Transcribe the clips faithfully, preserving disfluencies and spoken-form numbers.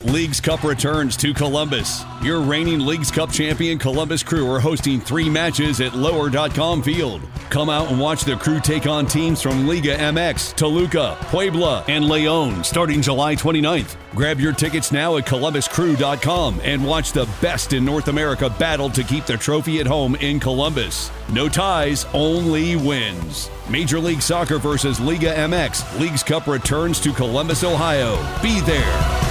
Leagues Cup returns to Columbus. Your reigning Leagues Cup champion Columbus Crew are hosting three matches at lower dot com Field. Come out and watch the Crew take on teams from Liga M X, Toluca, Puebla, and León starting July twenty-ninth. Grab your tickets now at columbus crew dot com and watch the best in North America battle to keep the trophy at home in Columbus. No ties, only wins. Major League Soccer versus Liga M X. Leagues Cup returns to Columbus, Ohio. Be there.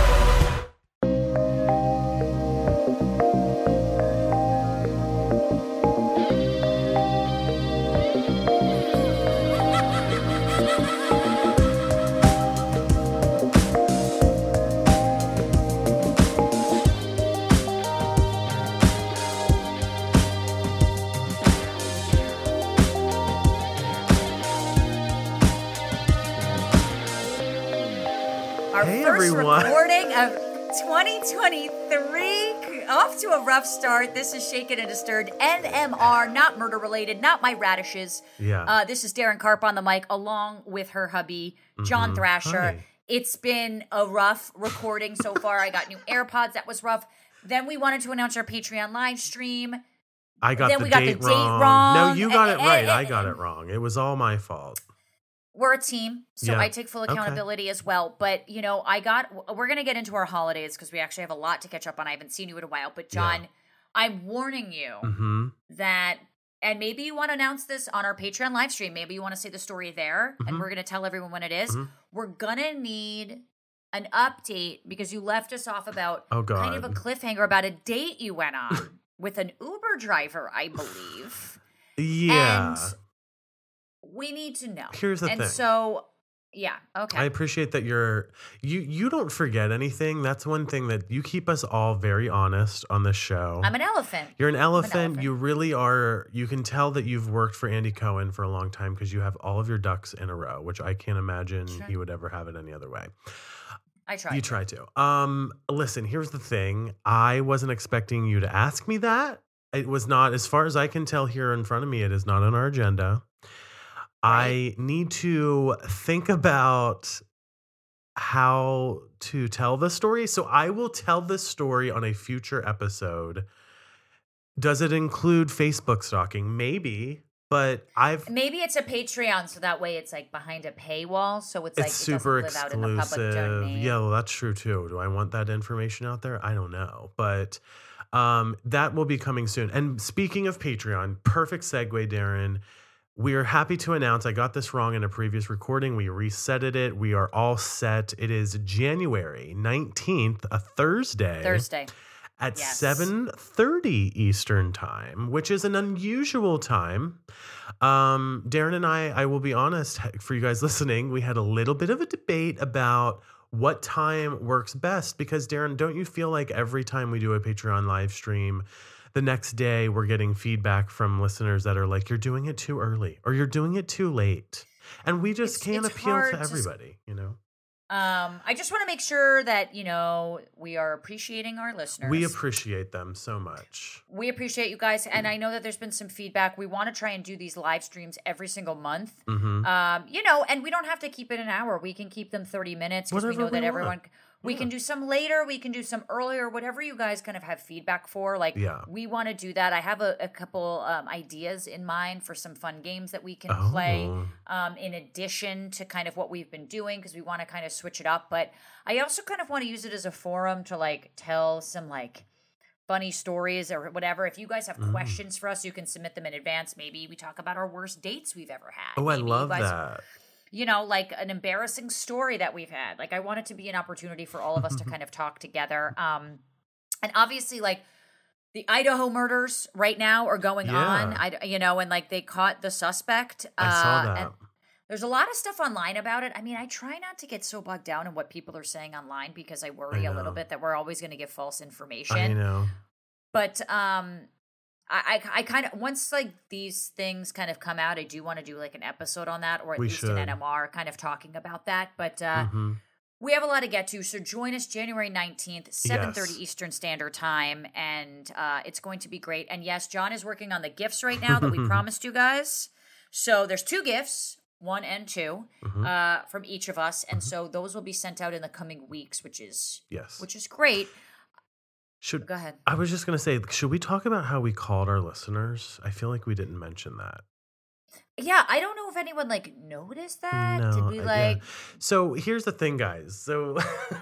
Off to a rough start. This is Shaken and Disturbed, N M R, not murder related, not my radishes. Yeah. Uh, this is Darren Karp on the mic, along with her hubby, John mm-hmm. Thrasher. Hi. It's been a rough recording so far. I got new AirPods. That was rough. Then we wanted to announce our Patreon live stream. I got then the we date got the wrong. date wrong. No, you got and, it right. and, and, I got it wrong. It was all my fault. We're a team, so yeah. I take full accountability okay. as well. But, you know, I got, we're going to get into our holidays because we actually have a lot to catch up on. I haven't seen you in a while. But, John, yeah. I'm warning you mm-hmm. that, and maybe you want to announce this on our Patreon live stream. Maybe you want to say the story there, mm-hmm. and we're going to tell everyone when it is. Mm-hmm. We're going to need an update because you left us off about oh, God. kind of a cliffhanger about a date you went on with an Uber driver, I believe. Yeah. And we need to know. Here's the and thing. And so, yeah, okay. I appreciate that you're, you you don't forget anything. That's one thing that you keep us all very honest on this show. I'm an elephant. You're an elephant. an elephant. You really are. You can tell that you've worked for Andy Cohen for a long time because you have all of your ducks in a row, which I can't imagine sure. he would ever have it any other way. I try. You try to. Um, listen, here's the thing. I wasn't expecting you to ask me that. It was not, as far as I can tell here in front of me, it is not on our agenda. I need to think about how to tell the story. So I will tell this story on a future episode. Does it include Facebook stalking? Maybe, but I've... Maybe it's a Patreon, so that way it's like behind a paywall. So it's, it's like super it doesn't live exclusive. out in the public domain. Yeah, well, that's true too. Do I want that information out there? I don't know. But um, that will be coming soon. And speaking of Patreon, perfect segue, Darren. We are happy to announce, I got this wrong in a previous recording. We reset it. We are all set. It is January nineteenth, a Thursday. Thursday. At yes. seven thirty Eastern time, which is an unusual time. Um, Darren and I, I will be honest, for you guys listening, we had a little bit of a debate about what time works best. Because, Darren, don't you feel like every time we do a Patreon live stream, the next day we're getting feedback from listeners that are like, you're doing it too early or you're doing it too late. And we just it's, can't it's appeal to to everybody, you know? Um, I just want to make sure that, you know, we are appreciating our listeners. We appreciate them so much. We appreciate you guys. And I know that there's been some feedback. We want to try and do these live streams every single month. Mm-hmm. Um, you know, and we don't have to keep it an hour. We can keep them thirty minutes because we know that we everyone... Want. We yeah. can do some later. We can do some earlier, whatever you guys kind of have feedback for. Like, yeah. we want to do that. I have a, a couple um, ideas in mind for some fun games that we can oh. play um, in addition to kind of what we've been doing because we want to kind of switch it up. But I also kind of want to use it as a forum to, like, tell some, like, funny stories or whatever. If you guys have mm. questions for us, you can submit them in advance. Maybe we talk about our worst dates we've ever had. Oh, Maybe I love you guys, that. You know, like an embarrassing story that we've had. Like, I want it to be an opportunity for all of us to kind of talk together. Um, and obviously, like, the Idaho murders right now are going yeah. on. I, you know, and like they caught the suspect. I uh, saw that. And there's a lot of stuff online about it. I mean, I try not to get so bogged down in what people are saying online because I worry I a little bit that we're always going to give false information. I know. But um, I, I, I kind of, once like these things kind of come out, I do want to do like an episode on that, or at we least should. an N M R kind of talking about that. But uh, mm-hmm. we have a lot to get to. So join us January nineteenth, seven thirty yes. Eastern Standard Time. And uh, it's going to be great. And yes, John is working on the gifts right now that we promised you guys. So there's two gifts. one and two, Mhm. uh, from each of us, and so those will be sent out in the coming weeks, which is Yes. which is great. Should Go ahead. I was just gonna say, should we talk about how we called our listeners? I feel like we didn't mention that. Yeah, I don't know if anyone like noticed that. Did No, we uh, like? yeah. So here's the thing, guys. So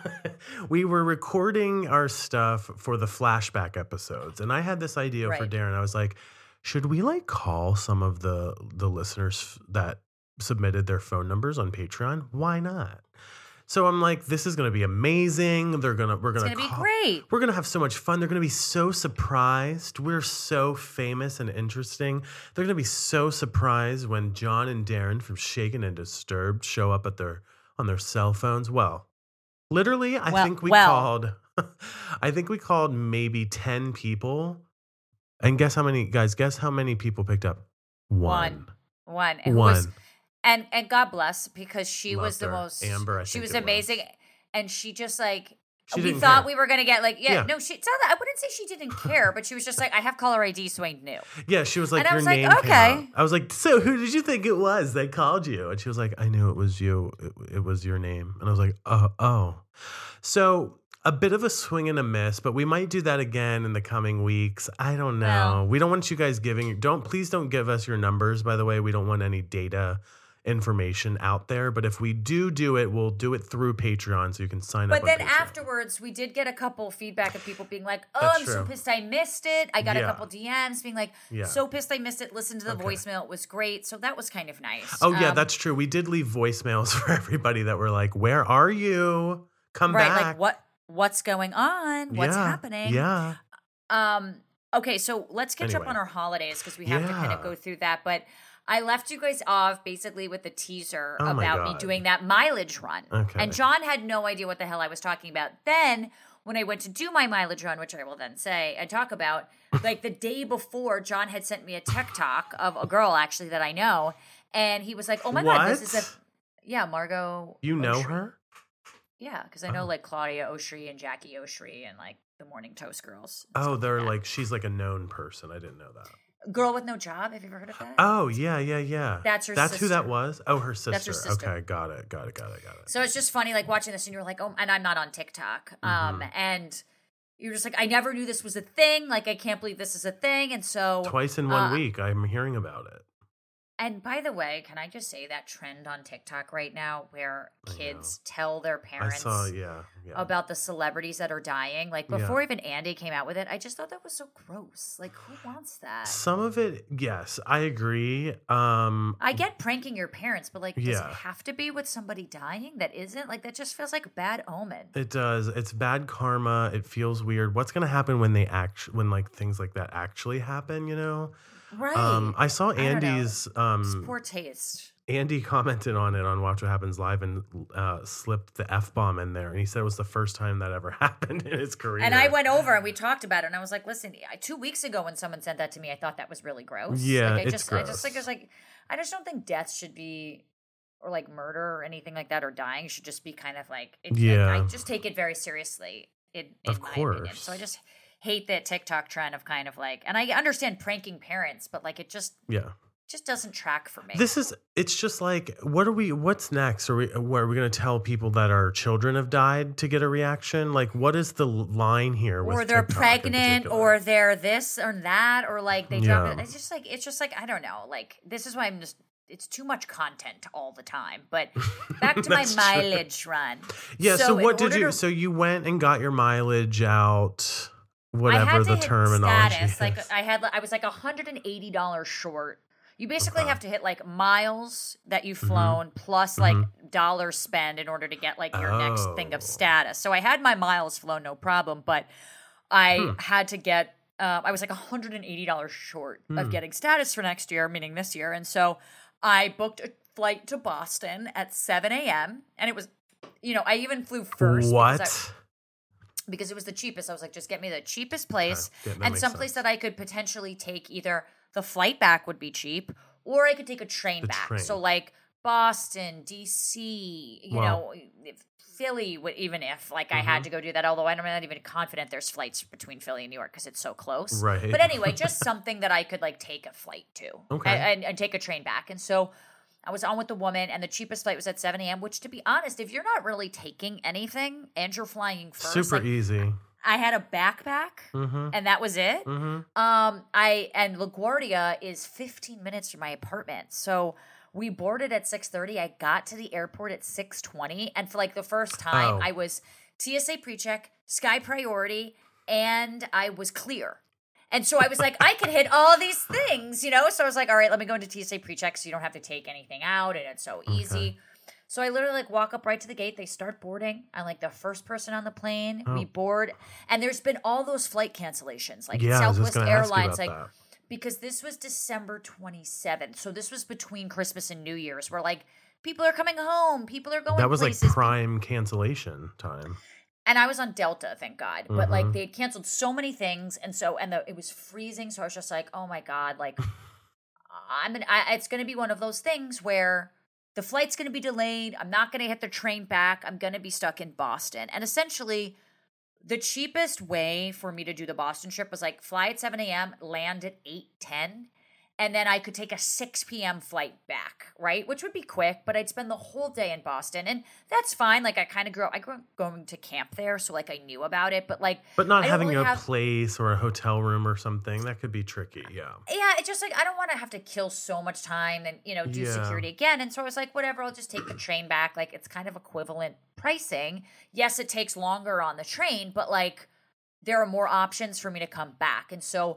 we were recording our stuff for the flashback episodes, and I had this idea for Right. Darren. I was like, should we like call some of the the listeners that submitted their phone numbers on Patreon? Why not? So I'm like, this is gonna be amazing. They're gonna we're It's gonna gonna be call, great. we're gonna have so much fun. They're gonna be so surprised. We're so famous and interesting. They're gonna be so surprised when John and Darren from Shaken and Disturbed show up at their on their cell phones. Well, literally, I Well- think we well. called. I think we called maybe ten people. And guess how many guys? Guess how many people picked up? One. One. One. And who One. was- and and God bless, because she Loved was the her. most. Amber, I she think was it was. amazing, and she just like. She we didn't thought care. we were gonna get like yeah, Yeah. no she it's not that I wouldn't say she didn't care, but she was just like, I have caller I D, so I knew. Yeah, she was like, And I your was like, name came okay. up. I was like, so who did you think it was that called you? And she was like, I knew it was you. It, it was your name. And I was like, oh, oh. So a bit of a swing and a miss, but we might do that again in the coming weeks. I don't know. Well. we don't want you guys giving, don't, please don't give us your numbers, by the way. We don't want any data information out there. But if we do do it, we'll do it through Patreon so you can sign But up. then on Patreon. afterwards, we did get a couple feedback of people being like, "Oh, That's I'm so true. pissed I missed it." I got a Yeah. couple D Ms being like, Yeah. "So pissed I missed it. Listen to the Okay. voicemail; it was great." So that was kind of nice. Oh, yeah, Um, that's true. We did leave voicemails for everybody that were like, where are you? Come right. back. Like what? What's going on? What's Yeah, happening? Yeah. Um. Okay, so let's catch up Anyway. on our holidays because we have to kind of Yeah. go through that. But I left you guys off basically with the teaser Oh my about me God. doing that mileage run. Okay. And John had no idea what the hell I was talking about. Then when I went to do my mileage run, which I will then say and talk about, like the day before, John had sent me a TikTok of a girl actually that I know, and he was like, "Oh my God, this is What? a yeah, Margot. You know Oshry." her? Yeah, because I know Oh. like Claudia Oshry and Jackie Oshry and like the Morning Toast Girls. and Oh, stuff they're that. like, she's like a known person. I didn't know that. Girl with No Job. Have you ever heard of that? Oh, yeah, yeah, yeah. That's her That's who sister. that was? Oh, her sister. That's her sister. Okay, got it, got it, got it, got it. So it's just funny, like watching this, and you're like, oh, and I'm not on TikTok, um, Mhm. and you're just like, I never knew this was a thing. Like, I can't believe this is a thing, and so Twice in one uh, week, I'm hearing about it. And by the way, can I just say that trend on TikTok right now, where I kids tell their I parents saw, yeah, yeah. about the celebrities that are dying? Like Yeah. before even Andy came out with it, I just thought that was so gross. Like, who wants that? Some of it, yes, I agree. Um, I get pranking your parents, but like, does Yeah. it have to be with somebody dying that isn't? Like, that just feels like a bad omen. It does. It's bad karma. It feels weird. What's gonna happen when they act when like things like that actually happen? You know. Right. Um, I saw I don't know. Andy's. It's Um, poor taste. Andy commented on it on Watch What Happens Live and uh, slipped the F bomb in there, and he said it was the first time that ever happened in his career. And I went over and we talked about it, and I was like, "Listen, I- two weeks ago when someone sent that to me, I thought that was really gross. Yeah, like, I it's just, I just like, gross. it's like, I just don't think death should be, or like murder or anything like that, or dying should just be kind of like, it, Yeah. I just take it very seriously. In, in Of my opinion. course. So I just hate that TikTok trend of kind of like, and I understand pranking parents, but like, it just, Yeah. just doesn't track for me. This is. It's just like, what are we? What's next? Are we? What, are we going to tell people that our children have died to get a reaction? Like, what is the line here? With or they're TikTok in pregnant, particular? or they're this or that, or like they drop Yeah. it. It's just like it's just like I don't know. Like this is why I'm just. It's too much content all the time. But back to my That's true. mileage run. Yeah. So, in what did order you? to- So you went and got your mileage out. I Whatever had to the hit terminology status. is. Like I had, I was like one hundred eighty dollars short. You basically Okay. have to hit like miles that you've Mhm. flown plus like dollars spend in order to get like your next thing Oh. of status. So I had my miles flown, no problem, but I Hmm. had to get. Uh, I was like one hundred eighty dollars short Hmm. of getting status for next year, meaning this year, and so I booked a flight to Boston at seven a.m. and it was, you know, I even flew first. What? Because, I, because it was the cheapest. I was like, just get me the cheapest place Okay. Yeah, that and makes someplace sense. that I could potentially take either the flight back would be cheap or I could take a train The back. train. So like Boston, D C, you Wow. know, if Philly, would- even if like I Mm-hmm. had to go do that, although I'm not even confident there's flights between Philly and New York because it's so close. Right. But anyway, just something that I could like take a flight to Okay. and, and, and take a train back. And so I was on with the woman, and the cheapest flight was at seven a.m., which, to be honest, if you're not really taking anything and you're flying first. Super like, easy. I had a backpack, mm-hmm. and that was it. Mm-hmm. Um, I and LaGuardia is fifteen minutes from my apartment, so we boarded at six thirty. I got to the airport at six twenty, and for like the first time, Oh. I was T S A PreCheck, Sky Priority, and I was clear. And so I was like, I can hit all these things, you know? So I was like, all right, let me go into T S A PreCheck so you don't have to take anything out, and it's so easy. Okay. So I literally like walk up right to the gate. They start boarding. I'm like the first person on the plane. Oh. We board. And there's been all those flight cancellations, like Yeah, I was Southwest just gonna ask you Airlines, about like that. because this was December twenty-seventh. So this was between Christmas and New Year's, where like people are coming home, people are going That was places. like prime cancellation time. And I was on Delta, thank God. But like Mhm. they had canceled so many things, and so and the, it was freezing. So I was just like, oh my God, like I'm an, I, it's going to be one of those things where the flight's going to be delayed. I'm not going to hit the train back. I'm going to be stuck in Boston. And essentially, the cheapest way for me to do the Boston trip was like fly at seven a.m., land at eight ten, and then I could take a six p.m. flight back, right? Which would be quick, but I'd spend the whole day in Boston. And that's fine. Like I kind of grew up, I grew up going to camp there, so like I knew about it. But like, But not I don't having really a have- place or a hotel room or something, that could be tricky, yeah. yeah, it's just like I don't want to have to kill so much time and, you know, do Yeah. security again. And so I was like, whatever, I'll just take the train back. Like it's kind of equivalent pricing. Yes, it takes longer on the train, but like there are more options for me to come back. And so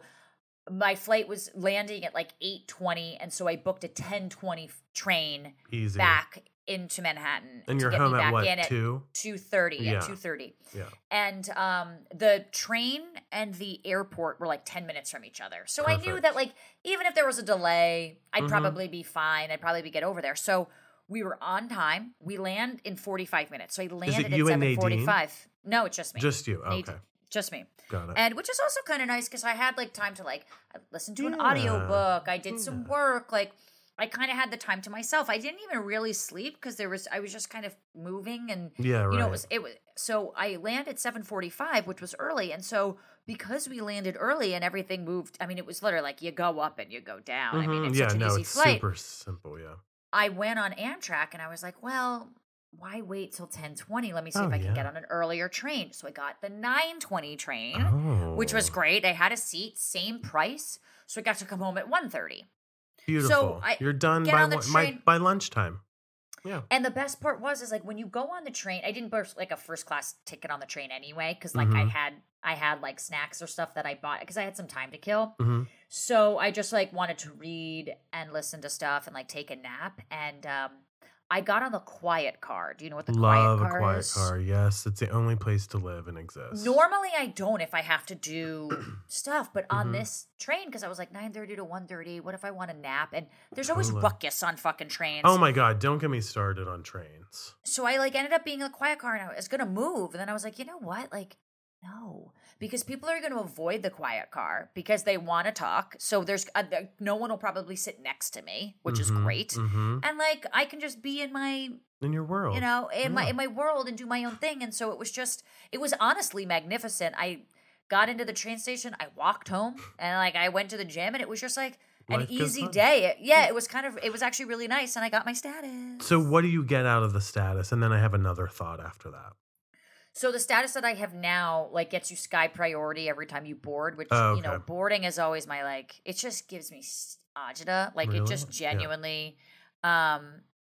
my flight was landing at like eight twenty, and so I booked a ten twenty train Easy. back into Manhattan. And to you're get home me at back what, in two? two thirty. Yeah. At two thirty. Yeah. And um, the train and the airport were like ten minutes from each other. So I knew Perfect. that like even if there was a delay, I'd Mhm. probably be fine. I'd probably be get over there. So we were on time. We land in forty-five minutes. So I landed you at and seven forty-five. No, it's just me. Just you, Nate- okay. Just me. Got it. And which is also kind of nice because I had like time to like listen to an Yeah. audiobook. I did some Yeah. work. Like I kind of had the time to myself. I didn't even really sleep because there was I was just kind of moving and yeah, right. you know it was it was so I landed seven forty-five, which was early. And so because we landed early and everything moved, I mean it was literally like you go up and you go down. I mean Mhm. it's yeah, such an no, easy it's flight. super simple, yeah. I went on Amtrak and I was like, well, why wait till ten twenty? Let me see Oh, if I can yeah. get on an earlier train. So I got the nine twenty train, Oh. which was great. I had a seat, same price. So I got to come home at one thirty. Beautiful. I You're done get by, on the one- by train- by lunchtime. Yeah. And the best part was is like when you go on the train, I didn't book like a first class ticket on the train anyway because like I Mhm. had I had like snacks or stuff that I bought because I had some time to kill. hmm So I just like wanted to read and listen to stuff and like take a nap. And um, I got on the quiet car. Do you know what the Love quiet a car quiet is? car. Yes, it's the only place to live and exist. Normally I don't if I have to do stuff, but on Mhm. this train because I was like nine thirty to one thirty. What if I want a nap? And there's always Totally. ruckus on fucking trains. Oh my God, don't get me started on trains. So I like ended up being in a quiet car and I was gonna move, and then I was like, you know what, like. No, because people are going to avoid the quiet car because they want to talk. So there's uh, there, no one will probably sit next to me, which is Mhm, great. mhm. And like I can just be in my, In your world. you know, in my Yeah. in my world and do my own thing. And so it was just, it was honestly magnificent. I got into the train station, I walked home, and like I went to the gym, and it was just like an Life goes easy on. day. It- yeah, it was kind of, it was actually really nice, and I got my status. So what do you get out of the status? And then I have another thought after that. So the status that I have now, like, gets you Sky Priority every time you board, which, Oh, you know, okay. boarding is always my, like, it just gives me s- agita. Like, it Really? just Yeah. genuinely, um,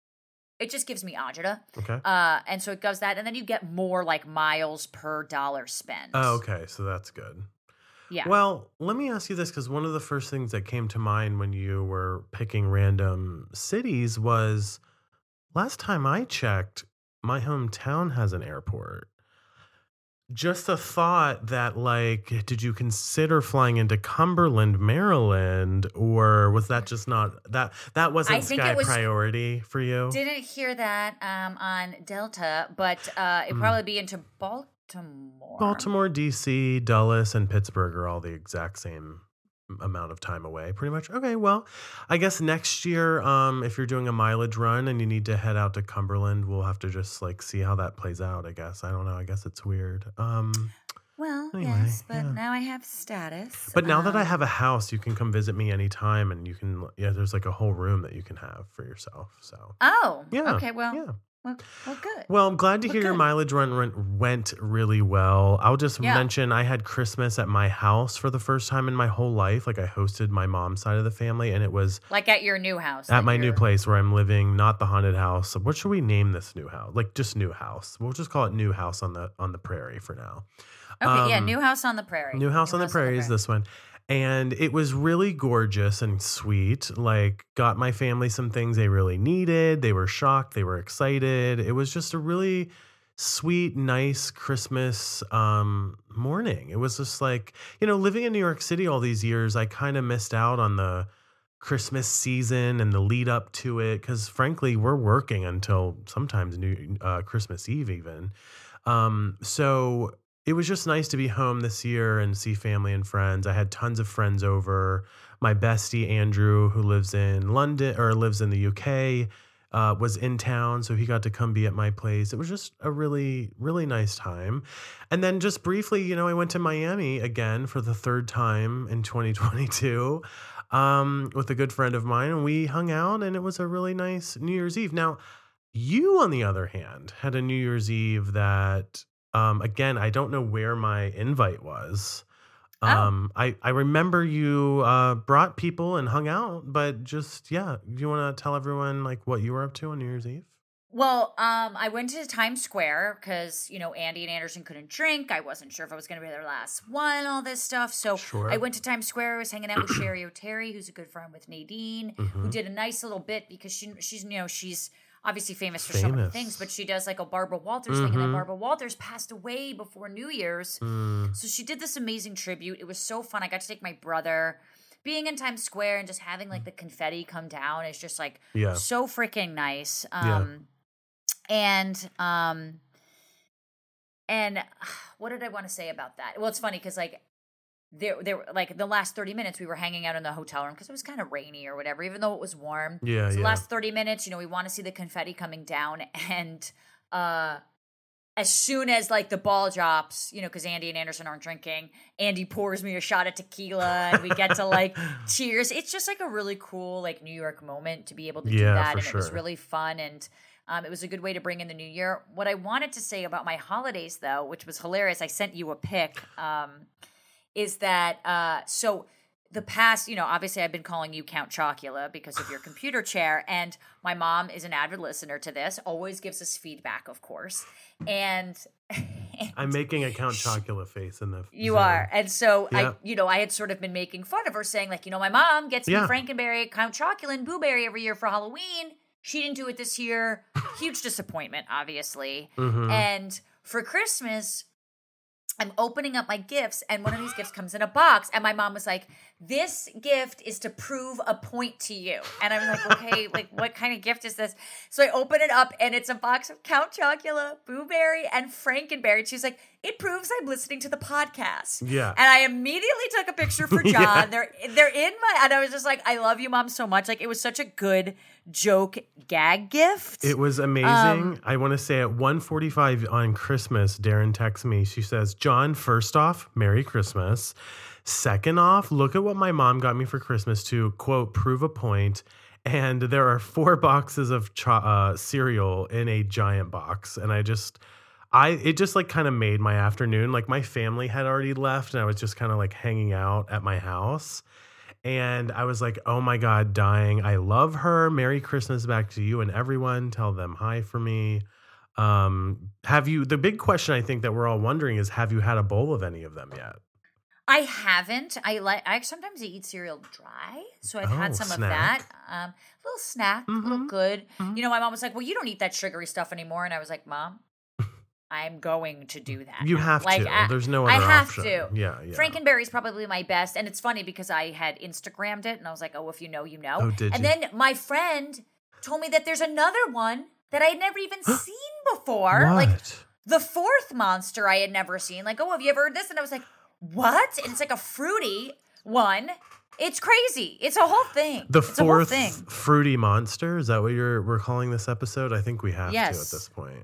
it just gives me agita. Okay. Uh, and so it does that. And then you get more, like, miles per dollar spent. Oh, okay. So that's good. Yeah. Well, let me ask you this, because one of the first things that came to mind when you were picking random cities was last time I checked, my hometown has an airport. Just a thought that, like, did you consider flying into Cumberland, Maryland, or was that just not that that I wasn't think Sky it was- priority for you? Didn't hear that um, on Delta, but uh, it'd Mm. probably be into Baltimore. Baltimore, D C, Dulles, and Pittsburgh are all the exact same amount of time away, pretty much. Okay, well, I guess next year, um, if you're doing a mileage run and you need to head out to Cumberland, we'll have to just like see how that plays out. I guess I don't know. I guess it's weird. Um, Well, you anyway. Yes, but yeah. now I have status. But now that I Um, have a house, you can come visit me anytime, and you can. Yeah, there's like a whole room that you can have for yourself. So Oh, yeah, okay. Well, yeah. well, well, good. Well, I'm glad to Well, hear your good. mileage run, run went really well. I'll just Yeah. mention I had Christmas at my house for the first time in my whole life. Like I hosted my mom's side of the family, and it was Like at your new house. at that my new you're- place where I'm living, not the haunted house. What should we name this new house? Like just new house. We'll just call it new house on the on the prairie for now. Okay, yeah, Um, new house on the prairie. New House on the Prairie is this one. And it was really gorgeous and sweet. Like, got my family some things they really needed. They were shocked. They were excited. It was just a really sweet, nice Christmas um, morning. It was just like, you know, living in New York City all these years, I kind of missed out on the Christmas season and the lead up to it. Because frankly, we're working until sometimes New uh, Christmas Eve even. Um, so it was just nice to be home this year and see family and friends. I had tons of friends over. My bestie, Andrew, who lives in London or lives in the U K, uh, was in town. So he got to come be at my place. It was just a really, really nice time. And then just briefly, you know, I went to Miami again for the third time in twenty twenty-two um, with a good friend of mine. And we hung out and it was a really nice New Year's Eve. Now, you, on the other hand, had a New Year's Eve that... Um, again, I don't know where my invite was. Oh. Um, I, I remember you uh, brought people and hung out, but just, yeah. Do you want to tell everyone like what you were up to on New Year's Eve? Well, um, I went to Times Square because, you know, Andy and Anderson couldn't drink. I wasn't sure if I was going to be their last one, all this stuff. So Sure. I went to Times Square. I was hanging out with Sherry O'Terry, who's a good friend with Nadine, who Mhm. did a nice little bit because she, she's, you know, she's obviously famous for so many Famous. things, but she does like a Barbara Walters thing. And then Mhm. Barbara Walters passed away before New Year's. Mm, So she did this amazing tribute. It was so fun. I got to take my brother. Being in Times Square and just having like the confetti come down is just like yeah. so freaking nice. Um Yeah. and um and what did I want to say about that? Well, it's funny because like there there like the last thirty minutes we were hanging out in the hotel room because it was kind of rainy or whatever, even though it was warm. Yeah. So the Yeah. last thirty minutes, you know, we want to see the confetti coming down, and uh as soon as like the ball drops, you know, because Andy and Anderson aren't drinking, Andy pours me a shot of tequila and we get to like cheers. It's just like a really cool like New York moment to be able to do Yeah, that. for And it was sure. really fun, and um, it was a good way to bring in the new year. What I wanted to say about my holidays though, which was hilarious, I sent you a pic, um, is that uh, so the past, you know, obviously I've been calling you Count Chocula because of your computer chair, and my mom is an avid listener to this, always gives us feedback, of course. And, and I'm making a Count Chocula face in the. you Zoom. are. And so Yeah. I, you know, I had sort of been making fun of her, saying like, you know, my mom gets me Yeah. Frankenberry, Count Chocula, and Boo Berry every year for Halloween. She didn't do it this year. Huge disappointment, obviously. Mhm. And for Christmas, I'm opening up my gifts, and one of these gifts comes in a box, and my mom was like, this gift is to prove a point to you. And I'm like, okay, like what kind of gift is this? So I open it up, and it's a box of Count Chocula, Boo Berry, and Frankenberry. She's like, it proves I'm listening to the podcast. Yeah. And I immediately took a picture for John. Yeah. They're they're in my, and I was just like, I love you, Mom, so much. Like, it was such a good joke gag gift. It was amazing. Um, I want to say at one forty-five on Christmas, Darren texts me. She says, John, first off, Merry Christmas. Second off, look at what my mom got me for Christmas to, quote, prove a point. And there are four boxes of cho- uh, cereal in a giant box. And I just... I it just like kind of made my afternoon. Like my family had already left and I was just kind of like hanging out at my house. And I was like, oh my God, dying. I love her. Merry Christmas back to you and everyone. Tell them hi for me. Um, have you, the big question I think that we're all wondering is, have you had a bowl of any of them yet? I haven't. I like. I sometimes eat cereal dry, so I've Oh, had some snack. of that. Um, a little snack, a little Mhm. good. Mhm. You know, my mom was like, "Well, you don't eat that sugary stuff anymore," and I was like, "Mom, I'm going to do that. You now." have like, to. I, There's no I other have option. to. Yeah, yeah. Frankenberry's probably my best, and it's funny because I had Instagrammed it, and I was like, "Oh, if you know, you know." Oh, did and you? then my friend told me that there's another one that I had never even seen before. What? Like the fourth monster I had never seen. Like, oh, have you ever heard this? And I was like, what? And it's like a fruity one. It's crazy. It's a whole thing. the it's a whole fourth thing. fruity monster? Is that what you're we're calling this episode? I think we have Yes. to at this point.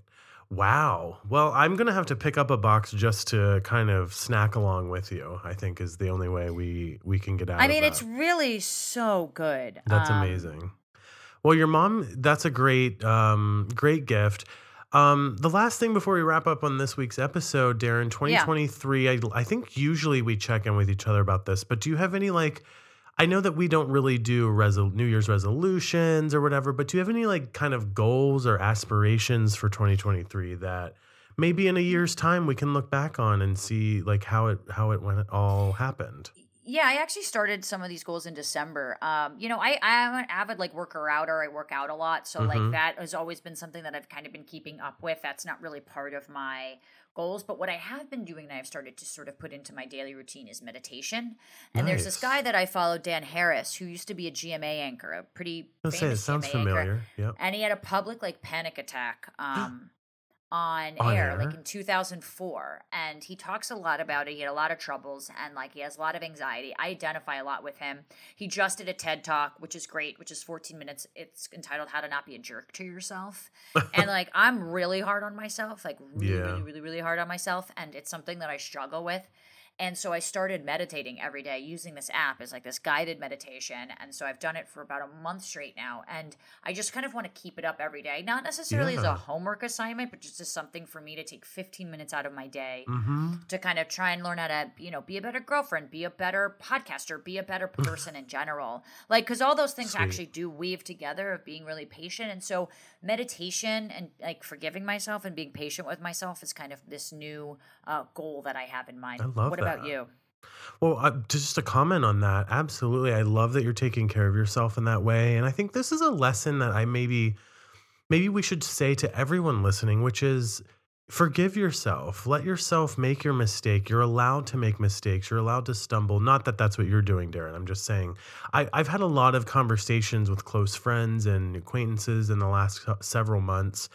Wow. Well, I'm going to have to pick up a box just to kind of snack along with you, I think is the only way we, we can get out I of mean, that. it's really so good. That's Um, amazing. Well, your mom, that's a great, um, great gift. Um, the last thing before we wrap up on this week's episode, Darren, twenty twenty-three, I, I think usually we check in with each other about this, but do you have any, like, I know that we don't really do resol- New Year's resolutions or whatever, but do you have any, like, kind of goals or aspirations for twenty twenty-three that maybe in a year's time we can look back on and see, like, how it, how it went, all happened? Yeah, I actually started some of these goals in December. Um, you know, I, I'm an avid like worker outer. I work out a lot. So like Mhm. that has always been something that I've kind of been keeping up with. That's not really part of my goals. But what I have been doing and I've started to sort of put into my daily routine is meditation. And there's this Nice. guy that I follow, Dan Harris, who used to be a G M A anchor, a pretty I'll say it famous sounds G M A anchor. familiar. Yep. And he had a public like panic attack um, on, On air, like air? in two thousand four. And he talks a lot about it. He had a lot of troubles and like he has a lot of anxiety. I identify a lot with him. He just did a TED Talk, which is great, which is fourteen minutes. It's entitled How to Not Be a Jerk to Yourself. And like I'm really hard on myself, like really, Yeah. really, really, really hard on myself. And it's something that I struggle with. And so I started meditating every day using this app as like this guided meditation. And so I've done it for about a month straight now. And I just kind of want to keep it up every day. Not necessarily as Yeah. a homework assignment, but just as something for me to take fifteen minutes out of my day Mm-hmm. to kind of try and learn how to, you know, be a better girlfriend, be a better podcaster, be a better person in general. Like, because all those things Sweet. actually do weave together of being really patient. And so meditation and like forgiving myself and being patient with myself is kind of this new uh, goal that I have in mind. I love What about that. you? Well, uh, just a comment on that. Absolutely. I love that you're taking care of yourself in that way. And I think this is a lesson that I maybe, maybe we should say to everyone listening, which is forgive yourself. Let yourself make your mistake. You're allowed to make mistakes. You're allowed to stumble. Not that that's what you're doing, Darren. I'm just saying I, I've had a lot of conversations with close friends and acquaintances in the last several months.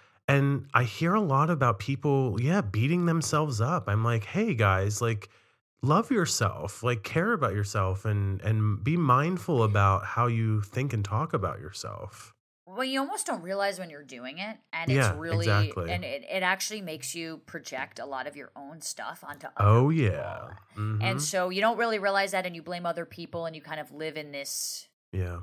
And I hear a lot about people, yeah, beating themselves up. I'm like, hey guys, like, love yourself, like care about yourself and and be mindful about how you think and talk about yourself. Well, you almost don't realize when you're doing it. And Yeah, it's really, exactly. and it, it actually makes you project a lot of your own stuff onto other Oh people. yeah. Mhm. And so you don't really realize that and you blame other people and you kind of live in this Yeah.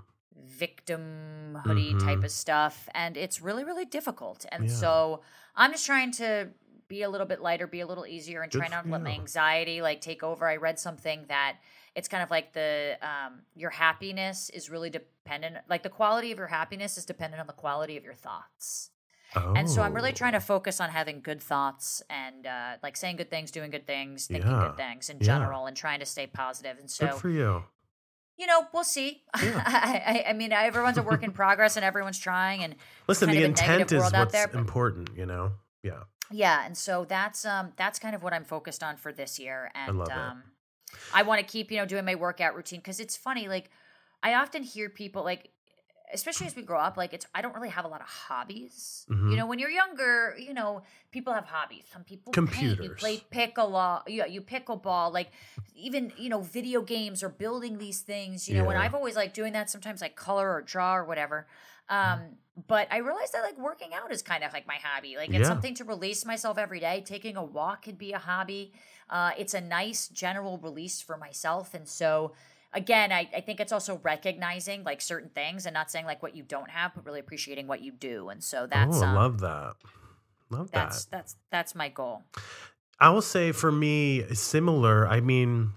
victim hoodie type Mhm. of stuff. And it's really, really difficult. And Yeah. so I'm just trying to be a little bit lighter, be a little easier, and Good try not for to let my you. anxiety like take over. I read something that it's kind of like the um, your happiness is really dependent, like the quality of your happiness is dependent on the quality of your thoughts. Oh. And so I'm really trying to focus on having good thoughts and uh, like saying good things, doing good things, thinking Yeah. good things in Yeah. general, and trying to stay positive. And Good so, for you. you know, we'll see. Yeah. I, I, I mean, everyone's a work in progress, and everyone's trying. And Listen, kind the of a negative intent is world out what's there, but- important, you know? Yeah. yeah, and so that's um that's kind of what I'm focused on for this year. And love it. um, I want to keep you know doing my workout routine because it's funny. Like I often hear people like. Especially as we grow up, like it's, I don't really have a lot of hobbies. Mhm. You know, when you're younger, you know, people have hobbies. Some people paint, you Computers. play pickleball, you, you pickleball, like even, you know, video games or building these things, you know, and Yeah. I've always like doing that sometimes like color or draw or whatever. Um, but I realized that like working out is kind of like my hobby. Like it's Yeah. something to release myself every day. Taking a walk could be a hobby. Uh, it's a nice general release for myself. And so, again, I, I think it's also recognizing like certain things and not saying like what you don't have, but really appreciating what you do. And so that's oh, I um, love that. Love that's that. that's that's my goal. I will say for me, similar. I mean,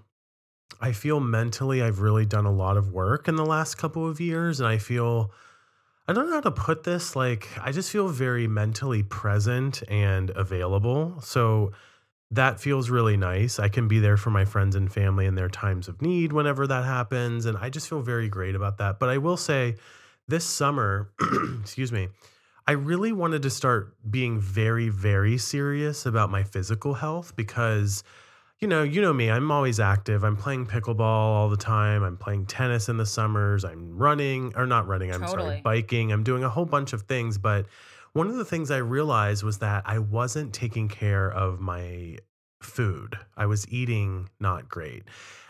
I feel mentally I've really done a lot of work in the last couple of years. And I feel, I don't know how to put this. Like, I just feel very mentally present and available. So that feels really nice. I can be there for my friends and family in their times of need whenever that happens. And I just feel very great about that. But I will say this summer, excuse me, I really wanted to start being very, very serious about my physical health because, you know, you know me, I'm always active. I'm playing pickleball all the time. I'm playing tennis in the summers. I'm running, or not running, I'm Totally. sorry, biking. I'm doing a whole bunch of things. But one of the things I realized was that I wasn't taking care of my food. I was eating not great.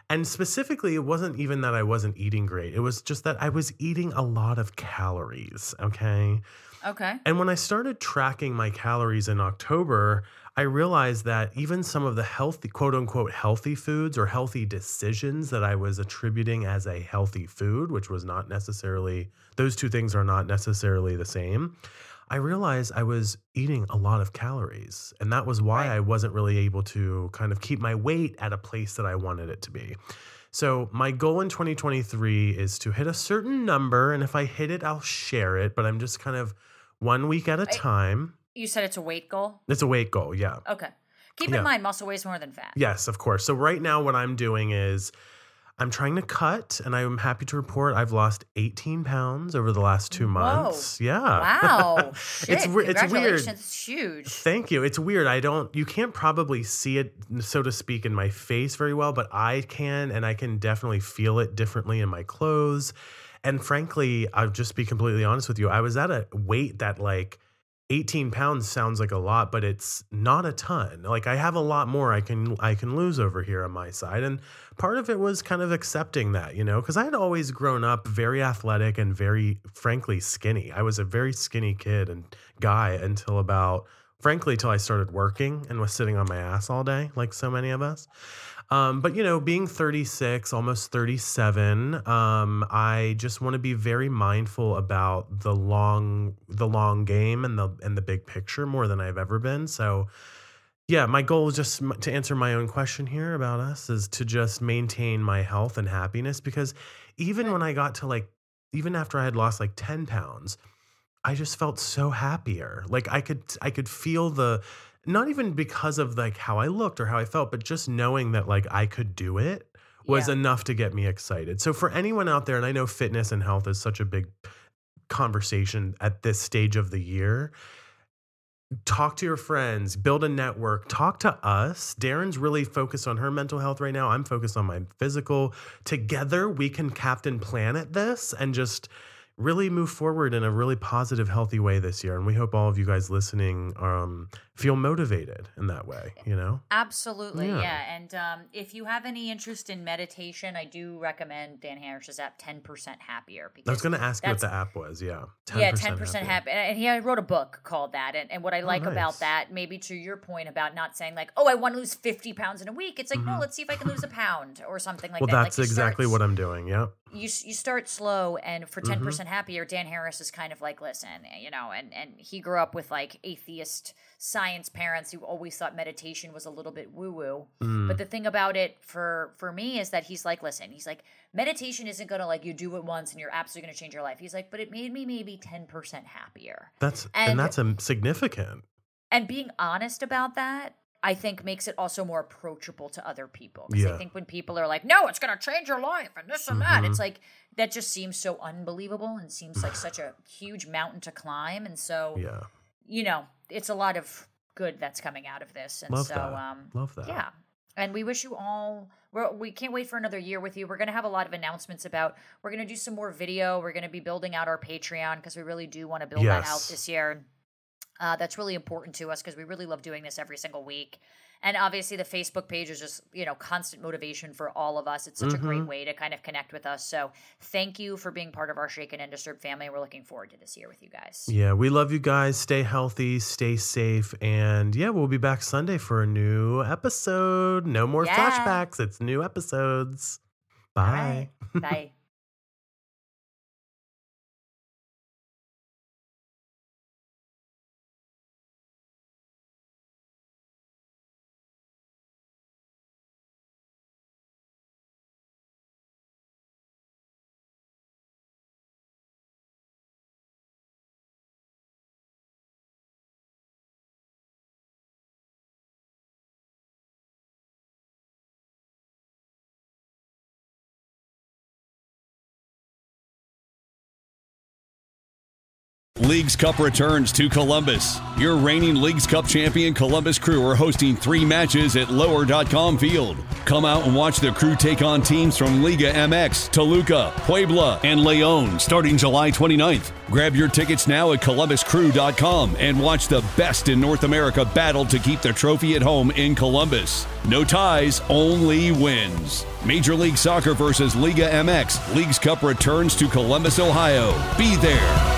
And specifically, it wasn't even that I wasn't eating great. It was just that I was eating a lot of calories. Okay. Okay. And when I started tracking my calories in October, I realized that even some of the healthy, quote unquote, healthy foods or healthy decisions that I was attributing as a healthy food, which was not necessarily, those two things are not necessarily the same. I realized I was eating a lot of calories. And that was why Right. I wasn't really able to kind of keep my weight at a place that I wanted it to be. So my goal in twenty twenty-three is to hit a certain number. And if I hit it, I'll share it. But I'm just kind of one week at a I, time. you said it's a weight goal? It's a weight goal. Yeah. Okay. Keep Yeah. in mind, muscle weighs more than fat. Yes, of course. So right now what I'm doing is I'm trying to cut, and I'm happy to report I've lost eighteen pounds over the last two months. Whoa. Yeah. Wow. Shit. It's we- it's weird. Congratulations. It's huge. Thank you. It's weird. I don't, you can't probably see it, so to speak, in my face very well, but I can, and I can definitely feel it differently in my clothes. And frankly, I'll just be completely honest with you. I was at a weight that, like, eighteen pounds sounds like a lot, but it's not a ton. Like, I have a lot more I can I can lose over here on my side. And part of it was kind of accepting that, you know, because I had always grown up very athletic and very, frankly, skinny. I was a very skinny kid and guy until about, frankly, till I started working and was sitting on my ass all day, like so many of us. Um, but, you know, being thirty-six, almost thirty-seven, um, I just want to be very mindful about the long, the long game and the, and the big picture more than I've ever been. So yeah, my goal is just m- to answer my own question here about us is to just maintain my health and happiness, because even when I got to, like, even after I had lost like ten pounds, I just felt so happier. Like I could, I could feel the, not even because of like how I looked or how I felt, but just knowing that like I could do it was Yeah. enough to get me excited. So for anyone out there, and I know fitness and health is such a big conversation at this stage of the year, talk to your friends, build a network, talk to us. Darren's really focused on her mental health right now. I'm focused on my physical. Together, we can Captain Planet this and just really move forward in a really positive, healthy way this year. And we hope all of you guys listening um, feel motivated in that way, you know? Absolutely, Yeah. yeah. And um, if you have any interest in meditation, I do recommend Dan Harris's app, ten percent Happier. Because I was going to ask you what that's- the app was. Yeah. Yeah, ten percent happy. happy. And he wrote a book called that. And, and what I like nice. about that, maybe to your point about not saying like, oh, I want to lose fifty pounds in a week. It's like, no, let's see if I can lose a pound or something like Well, that. that's like you exactly start, what I'm doing. Yeah. you you start slow, and for ten percent Happier, Dan Harris is kind of like, listen, you know, and, and he grew up with like atheist science parents who always thought meditation was a little bit woo-woo. Mm. But the thing about it for for me is that he's like, listen, he's like, meditation isn't gonna like you do it once and you're absolutely gonna change your life. He's like, but it made me maybe ten percent happier. That's, and, And- that's a significant. And being honest about that, I think makes it also more approachable to other people. Because Yeah. I think when people are like, no, it's going to change your life and this and that, Mhm. it's like, that just seems so unbelievable and seems like such a huge mountain to climb. And so, Yeah. you know, it's a lot of good that's coming out of this. And Love so, that. um, Love that. yeah. And we wish you all, we're, we can't wait for another year with you. We're going to have a lot of announcements about, we're going to do some more video. We're going to be building out our Patreon because we really do want to build that out Yes. this year. Uh, that's really important to us because we really love doing this every single week. And obviously the Facebook page is just, you know, constant motivation for all of us. It's such a great Mhm. way to kind of connect with us. So thank you for being part of our Shaken and Disturbed family. We're looking forward to this year with you guys. Yeah, we love you guys. Stay healthy, stay safe, and yeah, we'll be back Sunday for a new episode. No more Yeah. flashbacks. It's new episodes. All Bye. right. Bye. Leagues Cup returns to Columbus. Your reigning Leagues Cup champion Columbus Crew are hosting three matches at lower dot com Field. Come out and watch the Crew take on teams from Liga M X, Toluca, Puebla, and León starting July twenty-ninth. Grab your tickets now at columbus crew dot com and watch the best in North America battle to keep the trophy at home in Columbus. No ties, only wins. Major League Soccer versus Liga M X. Leagues Cup returns to Columbus, Ohio. Be there.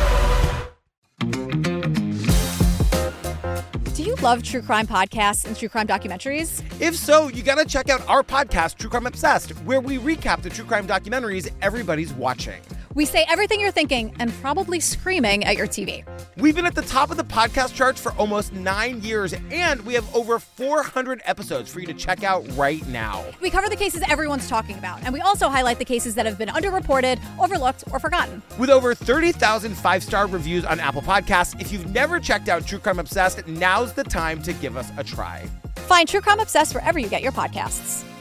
Do you love true crime podcasts and true crime documentaries? If so, you gotta check out our podcast, True Crime Obsessed, where we recap the true crime documentaries everybody's watching. We say everything you're thinking and probably screaming at your T V. We've been at the top of the podcast charts for almost nine years, and we have over four hundred episodes for you to check out right now. We cover the cases everyone's talking about, and we also highlight the cases that have been underreported, overlooked, or forgotten. With over thirty thousand five-star reviews on Apple Podcasts, if you've never checked out True Crime Obsessed, now's the time to give us a try. Find True Crime Obsessed wherever you get your podcasts.